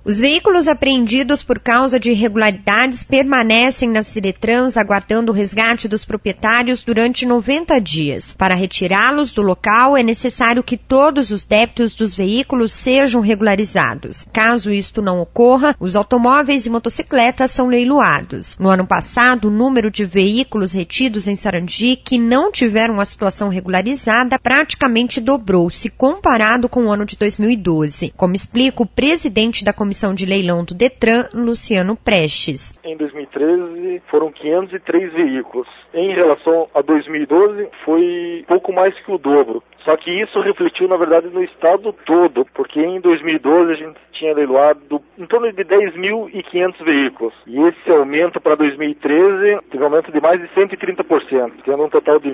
Os veículos apreendidos por causa de irregularidades permanecem na Ciretrans aguardando o resgate dos proprietários durante 90 dias. Para retirá-los do local, é necessário que todos os débitos dos veículos sejam regularizados. Caso isto não ocorra, os automóveis e motocicletas são leiloados. No ano passado, o número de veículos retidos em Sarandi que não tiveram a situação regularizada praticamente dobrou-se comparado com o ano de 2012, como explica o presidente da Comissão de Leilão do Detran, Luciano Prestes. Em 2013 foram 503 veículos. Em relação a 2012 foi pouco mais que o dobro. Só que isso refletiu, na verdade, no estado todo, porque em 2012 a gente tinha leiloado em torno de 10.500 veículos. E esse aumento para 2013 teve um aumento de mais de 130%, tendo um total de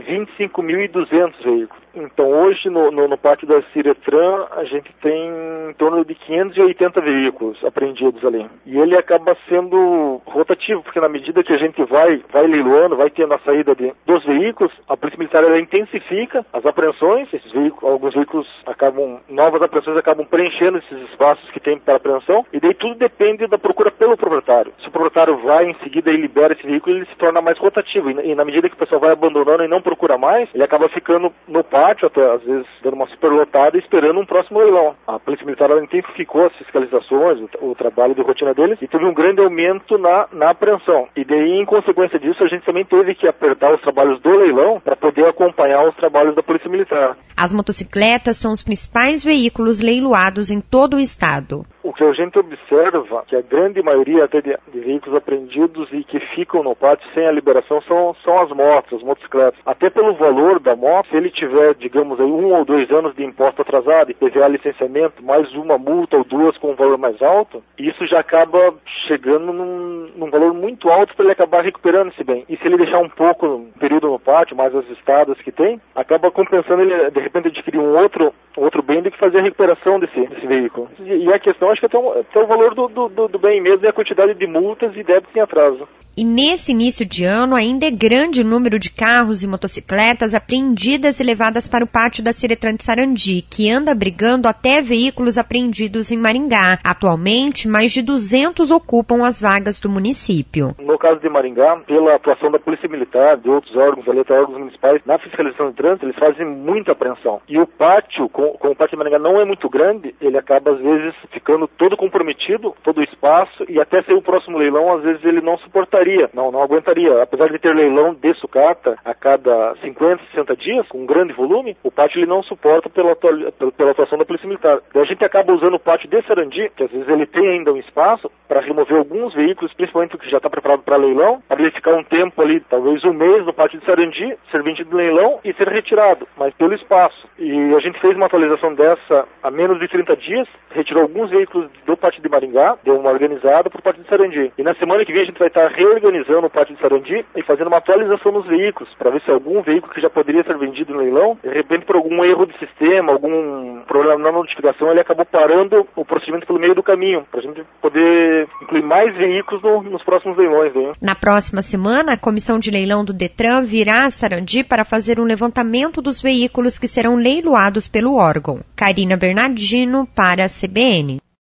25.200 veículos. Então hoje no pátio da Ciretran a gente tem em torno de 580 veículos apreendidos ali. E ele acaba sendo rotativo, porque na medida que a gente vai leiloando, vai tendo a saída dos veículos, a Polícia Militar ela intensifica as apreensões. Alguns veículos novas apreensões acabam preenchendo esses espaços que tem para apreensão, e daí tudo depende da procura pelo proprietário. Se o proprietário vai em seguida e libera esse veículo, ele se torna mais rotativo, e na medida que o pessoal vai abandonando e não procura mais, ele acaba ficando no pátio, até às vezes dando uma superlotada, esperando um próximo leilão. A Polícia Militar ela intensificou as fiscalizações, o trabalho de rotina deles, e teve um grande aumento na apreensão. E daí, em consequência disso, a gente também teve que apertar os trabalhos do leilão para poder acompanhar os trabalhos da Polícia Militar. As motocicletas são os principais veículos leiloados em todo o estado. O que a gente observa, que a grande maioria até de veículos apreendidos e que ficam no pátio sem a liberação são as motos, as motocicletas. Até pelo valor da moto, se ele tiver, digamos, aí 1 ou 2 anos de imposto atrasado, IPVA, licenciamento, mais uma multa ou duas com um valor mais alto, isso já acaba chegando num valor muito alto para ele acabar recuperando esse bem. E se ele deixar um pouco um período no pátio, mais as estradas que tem, acaba compensando ele, de repente, adquirir um outro bem do que fazer a recuperação desse veículo. E a questão, acho que até o valor do bem mesmo e a quantidade de multas e débitos em atraso. E nesse início de ano ainda é grande o número de carros e motocicletas apreendidas e levadas para o pátio da Ciretran de Sarandi, que anda abrigando até veículos apreendidos em Maringá. Atualmente, mais de 200 ocupam as vagas do município. No caso de Maringá, pela atuação da Polícia Militar, de outros órgãos, até órgãos municipais, na fiscalização de trânsito, eles fazem muita apreensão. E o pátio, como o pátio de Maringá não é muito grande, ele acaba às vezes ficando todo comprometido, todo o espaço, e até ser o próximo leilão, às vezes ele não suportaria. Não aguentaria. Apesar de ter leilão de sucata a cada 50, 60 dias, com um grande volume, o pátio ele não suporta pela atuação da Polícia Militar. Então a gente acaba usando o pátio de Sarandi, que às vezes ele tem ainda um espaço, para remover alguns veículos, principalmente o que já está preparado para leilão, para ele ficar um tempo ali, talvez um mês no pátio de Sarandi, ser vendido no leilão e ser retirado, mas pelo espaço. E a gente fez uma atualização dessa há menos de 30 dias, retirou alguns veículos do pátio de Maringá, deu uma organizada para o pátio de Sarandi. E na semana que vem a gente vai estar reorganizando o pátio de Sarandi e fazendo uma atualização nos veículos, para ver se algum veículo que já poderia ser vendido no leilão, de repente por algum erro de sistema, algum problema na notificação, ele acabou parando o procedimento pelo meio do caminho, para a gente poder incluir mais veículos nos próximos leilões. Hein? Na próxima semana, a Comissão de Leilão do Detran virá a Sarandi para fazer um levantamento dos veículos que serão leiloados pelo órgão. Karina Bernardino para a CBN.